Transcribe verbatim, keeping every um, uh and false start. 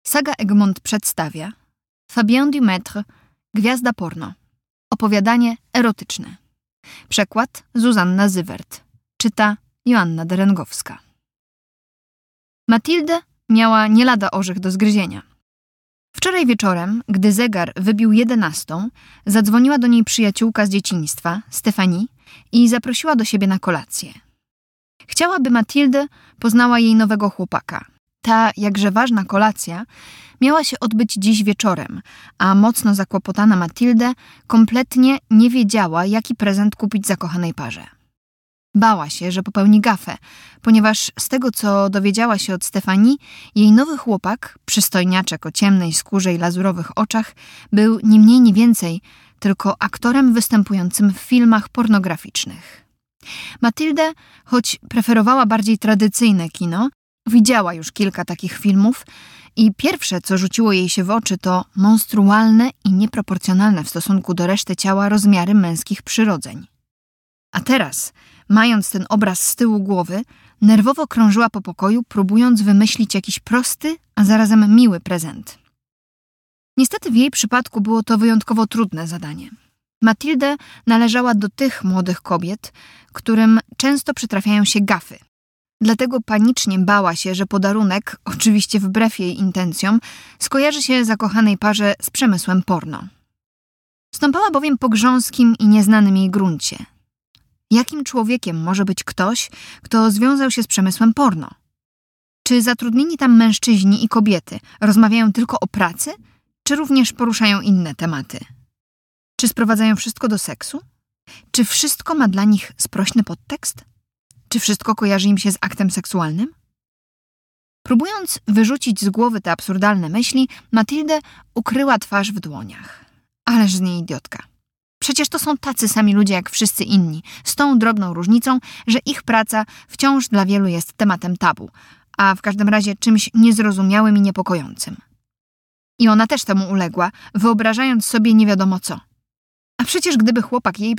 Saga Egmont przedstawia Fabien Dumaître, Gwiazda porno. Opowiadanie erotyczne. Przekład Zuzanna Zywert. Czyta Joanna Derengowska. Matilde miała nie lada orzech do zgryzienia. Wczoraj wieczorem, gdy zegar wybił jedenastą, zadzwoniła do niej przyjaciółka z dzieciństwa, Stefanie, i zaprosiła do siebie na kolację. Chciała, by Matilde poznała jej nowego chłopaka. Ta jakże ważna kolacja miała się odbyć dziś wieczorem, a mocno zakłopotana Matilde kompletnie nie wiedziała, jaki prezent kupić zakochanej parze. Bała się, że popełni gafę, ponieważ z tego, co dowiedziała się od Stefanii, jej nowy chłopak, przystojniaczek o ciemnej skórze i lazurowych oczach, był nie mniej nie więcej tylko aktorem występującym w filmach pornograficznych. Matilde, choć preferowała bardziej tradycyjne kino, widziała już kilka takich filmów i pierwsze, co rzuciło jej się w oczy, to monstrualne i nieproporcjonalne w stosunku do reszty ciała rozmiary męskich przyrodzeń. A teraz, mając ten obraz z tyłu głowy, nerwowo krążyła po pokoju, próbując wymyślić jakiś prosty, a zarazem miły prezent. Niestety w jej przypadku było to wyjątkowo trudne zadanie. Matilde należała do tych młodych kobiet, którym często przytrafiają się gafy. Dlatego panicznie bała się, że podarunek, oczywiście wbrew jej intencjom, skojarzy się zakochanej parze z przemysłem porno. Stąpała bowiem po grząskim i nieznanym jej gruncie. Jakim człowiekiem może być ktoś, kto związał się z przemysłem porno? Czy zatrudnieni tam mężczyźni i kobiety rozmawiają tylko o pracy, czy również poruszają inne tematy? Czy sprowadzają wszystko do seksu? Czy wszystko ma dla nich sprośny podtekst? Czy wszystko kojarzy im się z aktem seksualnym? Próbując wyrzucić z głowy te absurdalne myśli, Matilde ukryła twarz w dłoniach. Ależ z niej idiotka. Przecież to są tacy sami ludzie jak wszyscy inni, z tą drobną różnicą, że ich praca wciąż dla wielu jest tematem tabu, a w każdym razie czymś niezrozumiałym i niepokojącym. I ona też temu uległa, wyobrażając sobie nie wiadomo co. A przecież gdyby chłopak jej